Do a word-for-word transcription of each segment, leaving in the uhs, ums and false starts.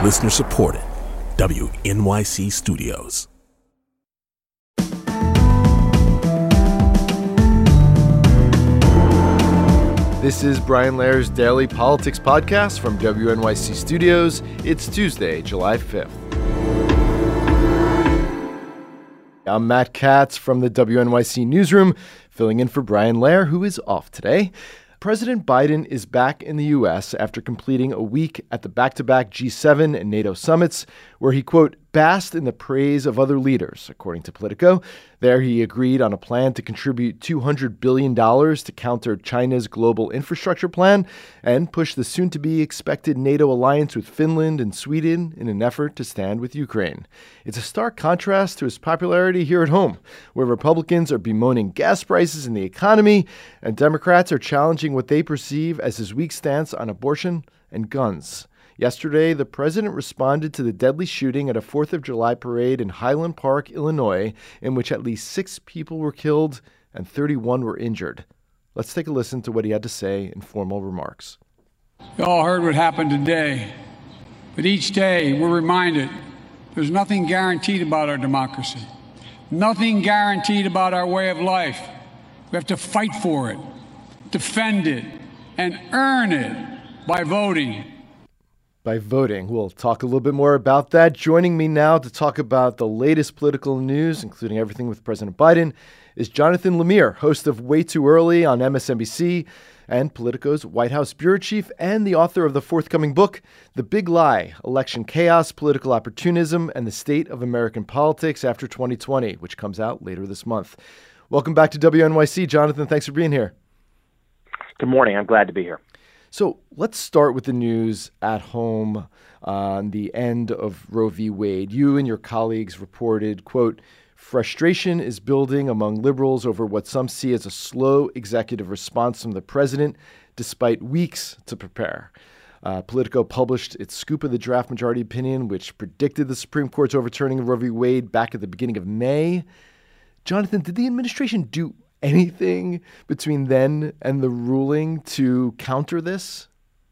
Listener supported. W N Y C Studios. This is Brian Lehrer's Daily Politics Podcast from W N Y C Studios. It's Tuesday, July fifth. I'm Matt Katz from the W N Y C Newsroom, filling in for Brian Lehrer, who is off today. President Biden is back in the U S after completing a week at the back-to-back G seven and NATO summits, where he, quote, basked in the praise of other leaders, according to Politico. There he agreed on a plan to contribute two hundred billion dollars to counter China's global infrastructure plan and push the soon-to-be expected NATO alliance with Finland and Sweden in an effort to stand with Ukraine. It's a stark contrast to his popularity here at home, where Republicans are bemoaning gas prices and the economy, and Democrats are challenging what they perceive as his weak stance on abortion and guns. Yesterday, the president responded to the deadly shooting at a fourth of July parade in Highland Park, Illinois, in which at least six people were killed and thirty-one were injured. Let's take a listen to what he had to say in formal remarks. You all heard what happened today, but each day we're reminded there's nothing guaranteed about our democracy, nothing guaranteed about our way of life. We have to fight for it, defend it, and earn it by voting. By voting. We'll talk a little bit more about that. Joining me now to talk about the latest political news, including everything with President Biden, is Jonathan Lemire, host of Way Too Early on M S N B C and Politico's White House bureau chief and the author of the forthcoming book, The Big Lie, Election Chaos, Political Opportunism, and the State of American Politics After twenty twenty, which comes out later this month. Welcome back to W N Y C, Jonathan. Thanks for being here. Good morning. I'm glad to be here. So let's start with the news at home on the end of Roe v. Wade. You and your colleagues reported, quote, frustration is building among liberals over what some see as a slow executive response from the president, despite weeks to prepare. Uh, Politico published its scoop of the draft majority opinion, which predicted the Supreme Court's overturning of Roe v. Wade back at the beginning of May. Jonathan, did the administration do anything between then and the ruling to counter this?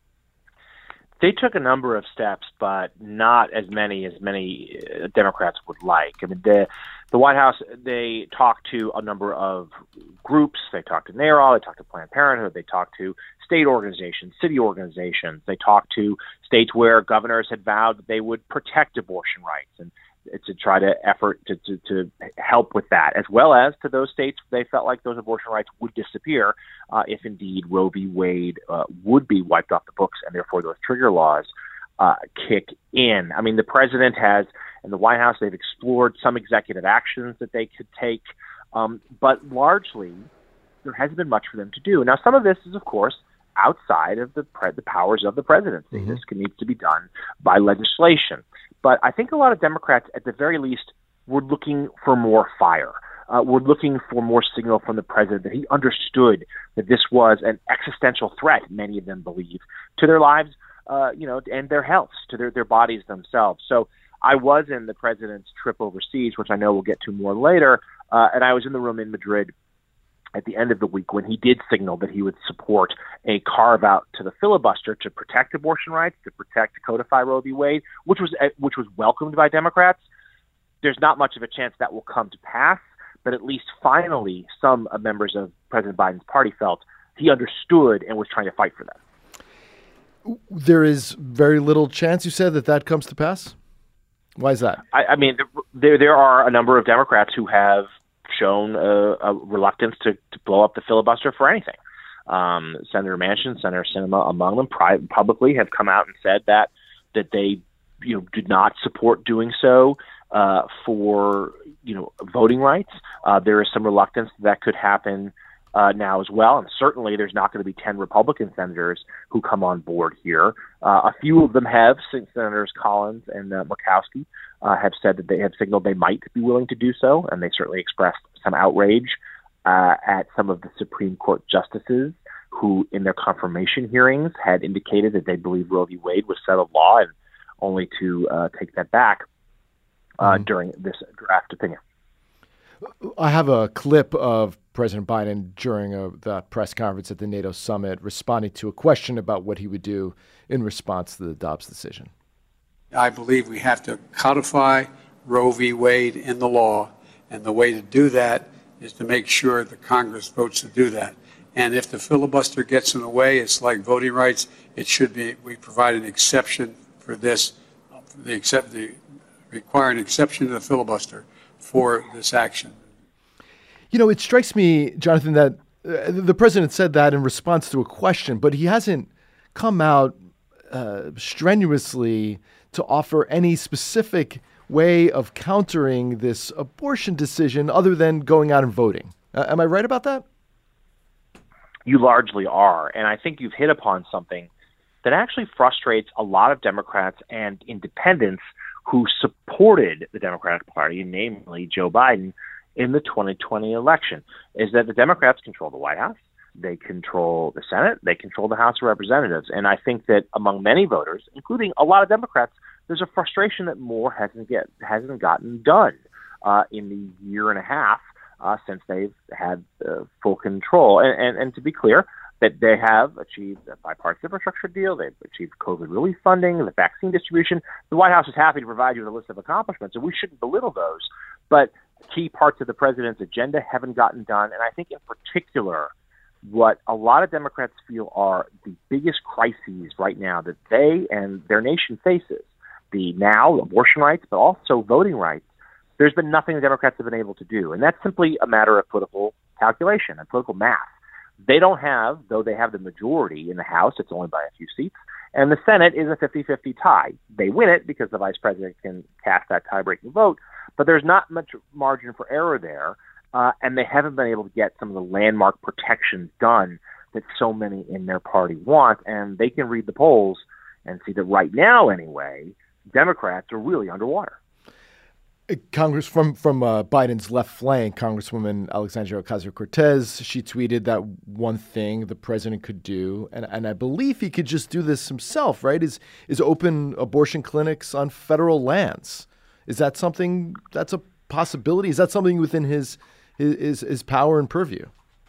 They took a number of steps, but not as many as many Democrats would like. I mean, the the White House, they talked to a number of groups. They talked to NARAL, they talked to Planned Parenthood, they talked to state organizations, city organizations. They talked to states where governors had vowed that they would protect abortion rights and to try to effort to, to, to help with that, as well as to those states they felt like those abortion rights would disappear uh, if indeed Roe v. Wade uh, would be wiped off the books and therefore those trigger laws uh, kick in. I mean, the president has, and the White House, they've explored some executive actions that they could take, um, but largely there hasn't been much for them to do. Now, some of this is, of course, outside of the, pre- the powers of the presidency. Mm-hmm. This needs to be done by legislation. But I think a lot of Democrats, at the very least, were looking for more fire. Uh, were looking for more signal from the president that he understood that this was an existential threat, many of them believe, to their lives, uh, you know, and their healths, to their, their bodies themselves. So I was in the president's trip overseas, which I know we'll get to more later, uh, and I was in the room in Madrid at the end of the week when he did signal that he would support a carve-out to the filibuster to protect abortion rights, to protect, to codify Roe v. Wade, which was which was welcomed by Democrats. There's not much of a chance that will come to pass, but at least finally some members of President Biden's party felt he understood and was trying to fight for them. There is very little chance, you said, that that comes to pass? Why is that? I, I mean, there there are a number of Democrats who have shown a, a reluctance to, to blow up the filibuster for anything. Um, Senator Manchin, Senator Sinema, among them, pri- publicly have come out and said that that they, you know, did not support doing so uh, for, you know, voting rights. Uh, there is some reluctance that could happen uh, now as well, and certainly there's not going to be ten Republican senators who come on board here. Uh, a few of them have, Senators Collins and uh, Murkowski, uh, have said that they have signaled they might be willing to do so, and they certainly expressed some outrage uh, at some of the Supreme Court justices who, in their confirmation hearings, had indicated that they believe Roe v. Wade was settled law, and only to uh, take that back uh, mm-hmm. during this draft opinion. I have a clip of President Biden during a, that press conference at the NATO summit responding to a question about what he would do in response to the Dobbs decision. I believe we have to codify Roe v. Wade in the law, and the way to do that is to make sure the Congress votes to do that. And if the filibuster gets in the way, it's like voting rights. It should be, we provide an exception for this, the accept, the require an exception to the filibuster for this action. You know, it strikes me, Jonathan, that uh, the president said that in response to a question, but he hasn't come out uh, strenuously to offer any specific way of countering this abortion decision other than going out and voting. Uh, am I right about that? You largely are. And I think you've hit upon something that actually frustrates a lot of Democrats and independents who supported the Democratic Party, namely Joe Biden, in the twenty twenty election, is that the Democrats control the White House, they control the Senate, they control the House of Representatives. And I think that among many voters, including a lot of Democrats, there's a frustration that more hasn't get hasn't gotten done uh, in the year and a half uh, since they've had uh, full control. And, and, and to be clear, that they have achieved a bipartisan infrastructure deal, they've achieved COVID relief funding, the vaccine distribution. The White House is happy to provide you with a list of accomplishments, and we shouldn't belittle those. But key parts of the president's agenda haven't gotten done. And I think in particular, what a lot of Democrats feel are the biggest crises right now that they and their nation faces, the now abortion rights, but also voting rights, there's been nothing the Democrats have been able to do. And that's simply a matter of political calculation and political math. They don't have, though they have the majority in the House, it's only by a few seats, and the Senate is a fifty-fifty tie. They win it because the vice president can cast that tie-breaking vote, but there's not much margin for error there, uh, and they haven't been able to get some of the landmark protections done that so many in their party want, and they can read the polls and see that right now, anyway, Democrats are really underwater. Congress from from uh, Biden's left flank, Congresswoman Alexandria Ocasio-Cortez, she tweeted that one thing the president could do, and, and I believe he could just do this himself, right, is is open abortion clinics on federal lands. Is that something that's a possibility? Is that something within his his, his power and purview?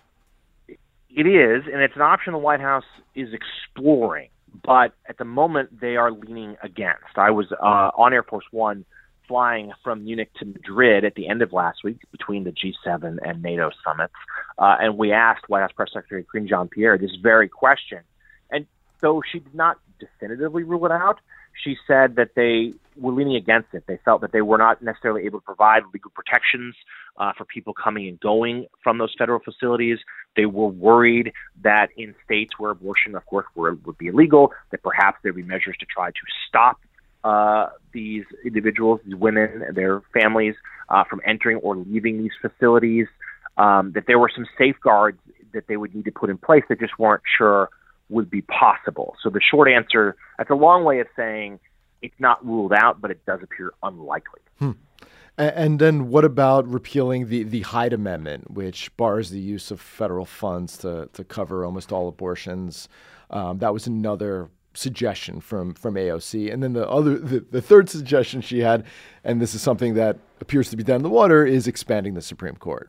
It is, and it's an option the White House is exploring, but at the moment they are leaning against. I was uh, on Air Force One flying from Munich to Madrid at the end of last week between the G seven and NATO summits. Uh, and we asked White House Press Secretary Karine Jean-Pierre this very question. And though she did not definitively rule it out, she said that they were leaning against it. They felt that they were not necessarily able to provide legal protections uh, for people coming and going from those federal facilities. They were worried that in states where abortion, of course, were, would be illegal, that perhaps there would be measures to try to stop Uh, these individuals, these women, their families, uh, from entering or leaving these facilities, um, that there were some safeguards that they would need to put in place that just weren't sure would be possible. So the short answer, that's a long way of saying it's not ruled out, but it does appear unlikely. Hmm. And then what about repealing the, the Hyde Amendment, which bars the use of federal funds to, to cover almost all abortions? Um, that was another suggestion from from A O C. And then the other the, the third suggestion she had, and this is something that appears to be dead in the water, is expanding the Supreme Court.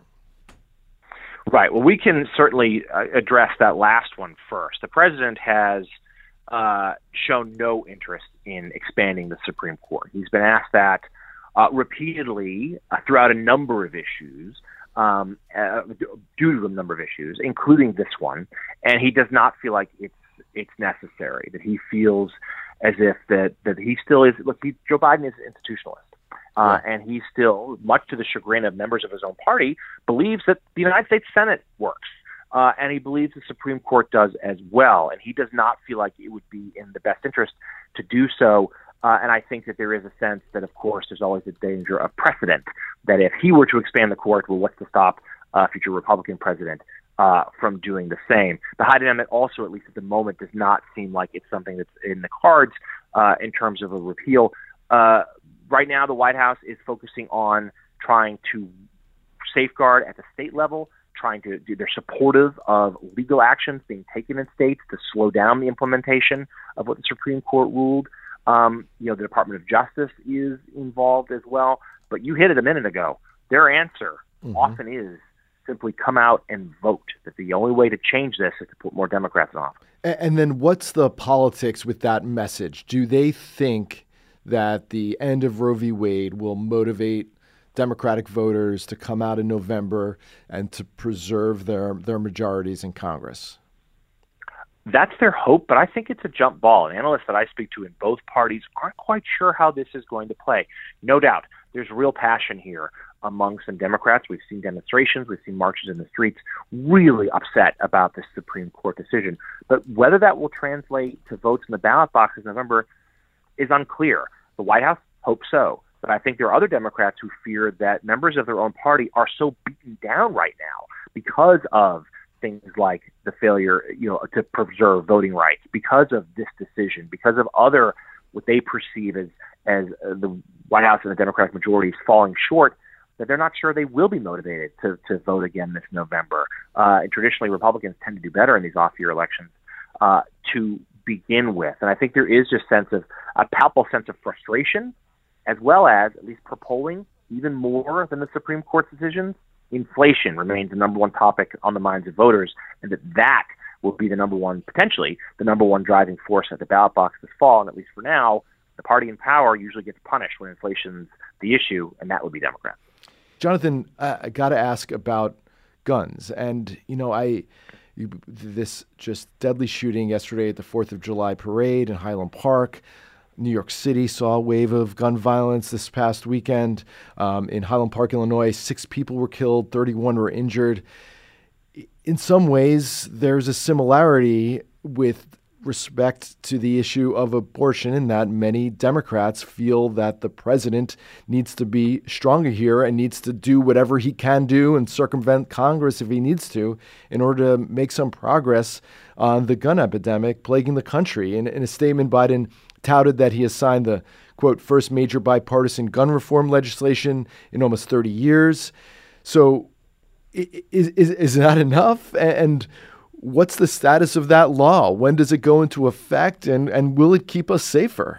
Right. Well, we can certainly uh, address that last one first. The president has uh, shown no interest in expanding the Supreme Court. He's been asked that uh, repeatedly uh, throughout a number of issues, um, uh, due to a number of issues, including this one, and he does not feel like it's it's necessary, that he feels as if that, that he still is, look, he, Joe Biden is an institutionalist, uh, yeah. and he still, much to the chagrin of members of his own party, believes that the United States Senate works, uh, and he believes the Supreme Court does as well, and he does not feel like it would be in the best interest to do so, uh, and I think that there is a sense that, of course, there's always a danger of precedent, that if he were to expand the court, well, what's to stop a future Republican president Uh, from doing the same. The Hyde Amendment also, at least at the moment, does not seem like it's something that's in the cards uh, in terms of a repeal. Uh, right now, the White House is focusing on trying to safeguard at the state level, trying to do, they're supportive of legal actions being taken in states to slow down the implementation of what the Supreme Court ruled. Um, you know, the Department of Justice is involved as well. But you hit it a minute ago. Their answer mm-hmm. often is simply come out and vote. That the only way to change this is to put more Democrats in office. And then what's the politics with that message? Do they think that the end of Roe v. Wade will motivate Democratic voters to come out in November and to preserve their, their majorities in Congress? That's their hope, but I think it's a jump ball. And analysts that I speak to in both parties aren't quite sure how this is going to play. No doubt, there's real passion here among some Democrats. We've seen demonstrations, we've seen marches in the streets, really upset about this Supreme Court decision. But whether that will translate to votes in the ballot boxes in November is unclear. The White House hopes so. But I think there are other Democrats who fear that members of their own party are so beaten down right now because of things like the failure, you know, to preserve voting rights, because of this decision, because of other what they perceive as as uh, the White House and the Democratic majority is falling short, that they're not sure they will be motivated to to vote again this November. Uh, and traditionally, Republicans tend to do better in these off-year elections uh, to begin with. And I think there is just sense of a palpable sense of frustration, as well as, at least per polling, even more than the Supreme Court's decisions, inflation remains the number one topic on the minds of voters, and that that will be the number one, potentially, the number one driving force at the ballot box this fall. And at least for now, the party in power usually gets punished when inflation's the issue, and that would be Democrats. Jonathan, uh, I got to ask about guns. And, you know, I you, this just deadly shooting yesterday at the fourth of July parade in Highland Park. New York City saw a wave of gun violence this past weekend. Um, in Highland Park, Illinois, six people were killed, thirty-one were injured. In some ways, there's a similarity with respect to the issue of abortion in that many Democrats feel that the president needs to be stronger here and needs to do whatever he can do and circumvent Congress if he needs to in order to make some progress on the gun epidemic plaguing the country. In, in a statement, Biden touted that he has signed the, quote, first major bipartisan gun reform legislation in almost thirty years. So is, is, is that enough? And what's the status of that law? When does it go into effect, and, and will it keep us safer?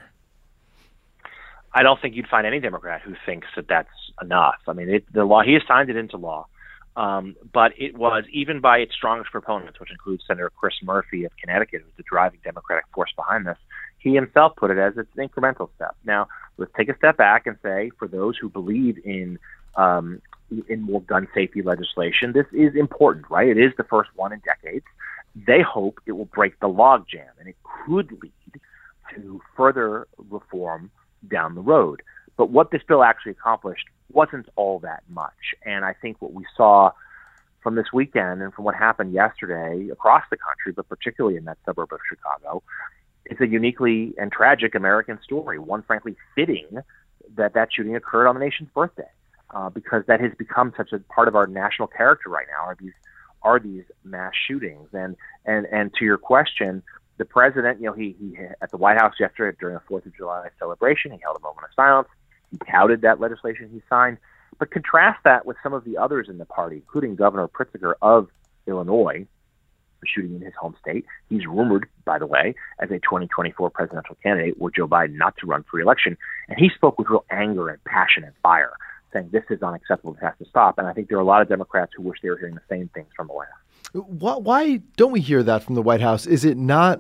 I don't think you'd find any Democrat who thinks that that's enough. I mean, it, the law, he has signed it into law, um, but it was, even by its strongest proponents, which includes Senator Chris Murphy of Connecticut, who's the driving Democratic force behind this, he himself put it as it's an incremental step. Now, let's take a step back and say, for those who believe in um, in more gun safety legislation, this is important, right? It is the first one in decades. They hope it will break the logjam, and it could lead to further reform down the road. But what this bill actually accomplished wasn't all that much. And I think what we saw from this weekend and from what happened yesterday across the country, but particularly in that suburb of Chicago, it's a uniquely and tragic American story, one frankly fitting that that shooting occurred on the nation's birthday, uh, because that has become such a part of our national character right now, are these are these mass shootings. And and and to your question, the president, you know, he, he at the White House yesterday during the fourth of July celebration, he held a moment of silence. He touted that legislation he signed. But contrast that with some of the others in the party, including Governor Pritzker of Illinois, shooting in his home state. He's rumored, by the way, as a twenty twenty-four presidential candidate were Joe Biden not to run for re-election. And he spoke with real anger and passion and fire, saying this is unacceptable, it has to stop. And I think there are a lot of Democrats who wish they were hearing the same things from the White House. Why don't we hear that from the White House? Is it not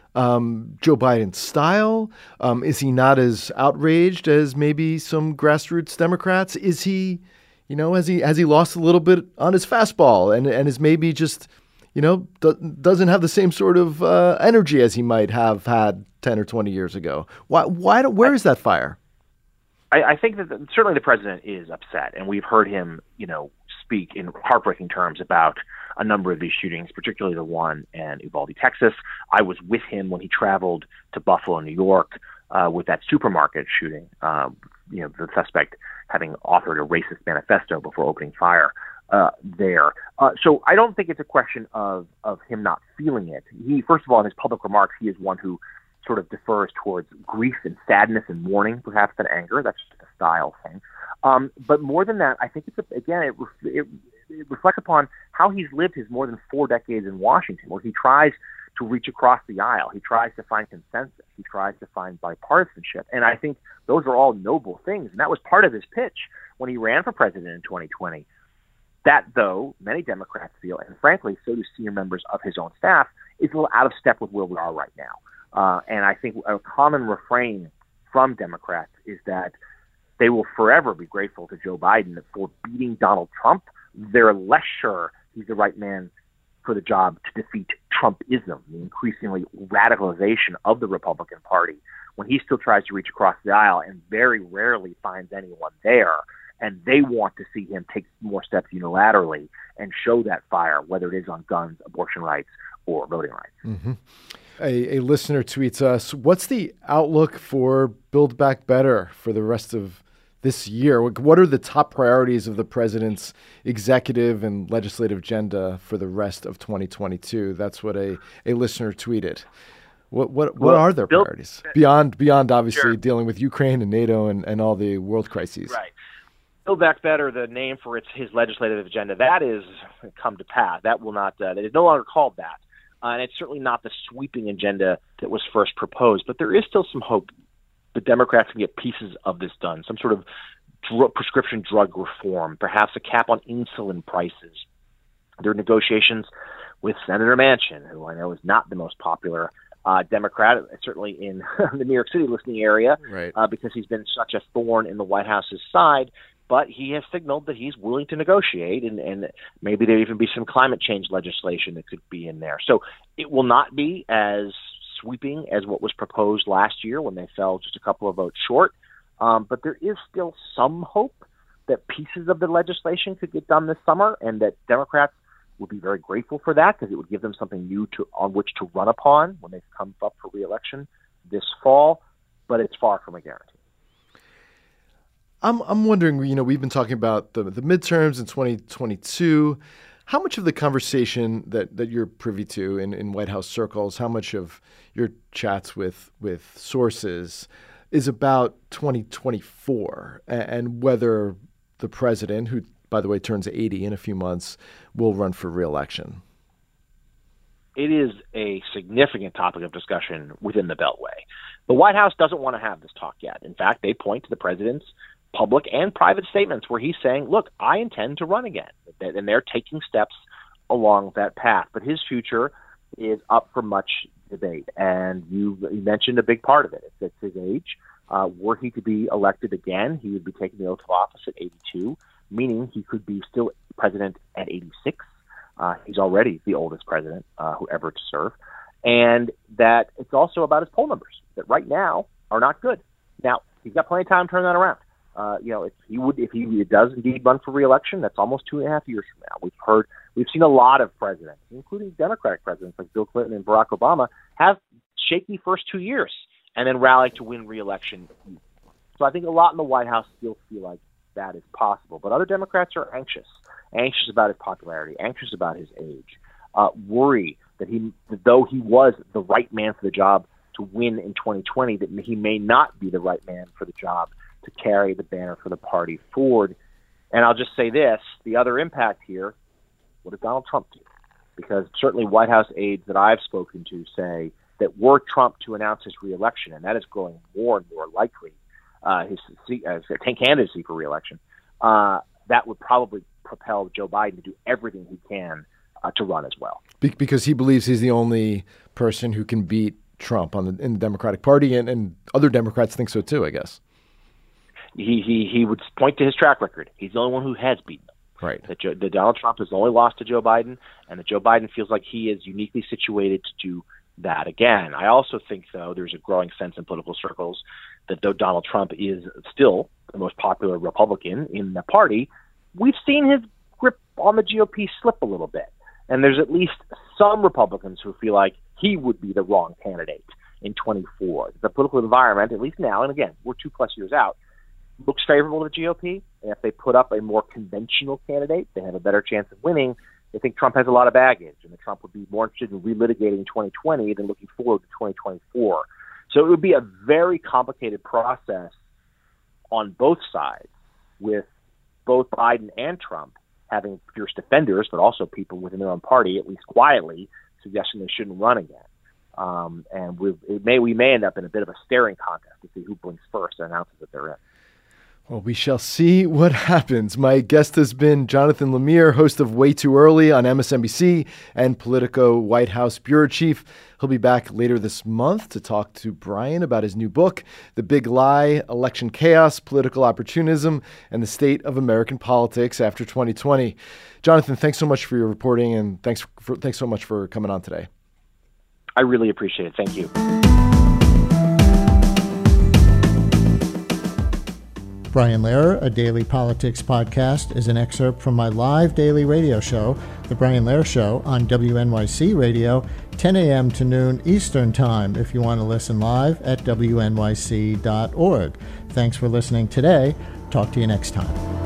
um, Joe Biden's style? Um, is he not as outraged as maybe some grassroots Democrats? Is he, you know, has he has he lost a little bit on his fastball and, and is maybe just, you know, do, doesn't have the same sort of uh, energy as he might have had ten or twenty years ago? Why? Why? Do, where is that fire? I, I think that the, certainly the president is upset, and we've heard him, you know, speak in heartbreaking terms about a number of these shootings, particularly the one in Uvalde, Texas. I was with him when he traveled to Buffalo, New York, uh, with that supermarket shooting. Uh, you know, the suspect having authored a racist manifesto before opening fire uh, there. Uh, so I don't think it's a question of of him not feeling it. He, first of all, in his public remarks, he is one who sort of defers towards grief and sadness and mourning, perhaps, than anger. That's just a style thing. Um, but more than that, I think it's, a, again, it, it, it reflects upon how he's lived his more than four decades in Washington, where he tries to reach across the aisle. He tries to find consensus. He tries to find bipartisanship. And I think those are all noble things. And that was part of his pitch when he ran for president in twenty twenty. That, though, many Democrats feel, and frankly, so do senior members of his own staff, is a little out of step with where we are right now. Uh, and I think a common refrain from Democrats is that they will forever be grateful to Joe Biden for beating Donald Trump. They're less sure he's the right man for the job to defeat Trumpism, the increasingly radicalization of the Republican Party, when he still tries to reach across the aisle and very rarely finds anyone there. And they want to see him take more steps unilaterally and show that fire, whether it is on guns, abortion rights, or voting rights. Mm-hmm. A, a listener tweets us, what's the outlook for Build Back Better for the rest of this year? What are the top priorities of the president's executive and legislative agenda for the rest of twenty twenty-two? That's what a, a listener tweeted. What what what well, are their Build, priorities beyond beyond obviously sure. dealing with Ukraine and NATO and, and all the world crises? Right. Build Back Better, the name for its his legislative agenda, that is come to pass. That will not. Uh, it is no longer called that, uh, and it's certainly not the sweeping agenda that was first proposed. But there is still some hope the Democrats can get pieces of this done. Some sort of dr- prescription drug reform, perhaps a cap on insulin prices. There are negotiations with Senator Manchin, who I know is not the most popular uh, Democrat, certainly in the New York City listening area, right. uh, because he's been such a thorn in the White House's side. But he has signaled that he's willing to negotiate, and, and maybe there even be some climate change legislation that could be in there. So it will not be as sweeping as what was proposed last year when they fell just a couple of votes short. Um, but there is still some hope that pieces of the legislation could get done this summer, and that Democrats would be very grateful for that because it would give them something new to on which to run upon when they come up for re-election this fall. But it's far from a guarantee. I'm I'm wondering, you know, we've been talking about the the midterms in twenty twenty-two. How much of the conversation that, that you're privy to in, in White House circles, how much of your chats with with sources is about twenty twenty-four and, and whether the president, who, by the way, turns eighty in a few months, will run for re-election? It is a significant topic of discussion within the Beltway. The White House doesn't want to have this talk yet. In fact, they point to the president's public and private statements where he's saying, look, I intend to run again. And they're taking steps along that path. But his future is up for much debate. And you, you mentioned a big part of it. It's his age. Uh, were he to be elected again, he would be taking the oath of office at eighty-two, meaning he could be still president at eighty-six. Uh, he's already the oldest president uh, who ever to serve. And that it's also about his poll numbers that right now are not good. Now, he's got plenty of time to turn that around. Uh, you know, if he would, if he does indeed run for re-election, that's almost two and a half years from now. We've heard, we've seen a lot of presidents, including Democratic presidents like Bill Clinton and Barack Obama, have shaky first two years and then rally to win re-election. So I think a lot in the White House still feel like that is possible. But other Democrats are anxious, anxious about his popularity, anxious about his age, uh, worry that he, that though he was the right man for the job to win in twenty twenty, that he may not be the right man for the job to carry the banner for the party forward. And I'll just say this, the other impact here, what does Donald Trump do? Because certainly White House aides that I've spoken to say that were Trump to announce his reelection, and that is growing more and more likely, uh, his uh, candidacy for reelection, uh, that would probably propel Joe Biden to do everything he can uh, to run as well. Be- because he believes he's the only person who can beat Trump on the, in the Democratic Party, and, and other Democrats think so too, I guess. He, he he would point to his track record. He's the only one who has beaten him. Right. That, Joe, that Donald Trump has only lost to Joe Biden, and that Joe Biden feels like he is uniquely situated to do that again. I also think, though, there's a growing sense in political circles that though Donald Trump is still the most popular Republican in the party, we've seen his grip on the G O P slip a little bit. And there's at least some Republicans who feel like he would be the wrong candidate in twenty-four. The political environment, at least now, and again, we're two plus years out, looks favorable to the G O P. And if they put up a more conventional candidate, they have a better chance of winning. They think Trump has a lot of baggage, and that Trump would be more interested in relitigating twenty twenty than looking forward to twenty twenty-four. So it would be a very complicated process on both sides, with both Biden and Trump having fierce defenders, but also people within their own party, at least quietly, suggesting they shouldn't run again. Um, and we it may we may end up in a bit of a staring contest to see who blinks first and announces that they're in. Well, we shall see what happens. My guest has been Jonathan Lemire, host of Way Too Early on M S N B C and Politico White House bureau chief. He'll be back later this month to talk to Brian about his new book, The Big Lie, Election Chaos, Political Opportunism, and the State of American Politics After twenty twenty. Jonathan, thanks so much for your reporting, and thanks for, thanks so much for coming on today. I really appreciate it. Thank you. Brian Lehrer, a daily politics podcast, is an excerpt from my live daily radio show, The Brian Lehrer Show, on W N Y C Radio, ten a.m. to noon Eastern Time, if you want to listen live at W N Y C dot org. Thanks for listening today. Talk to you next time.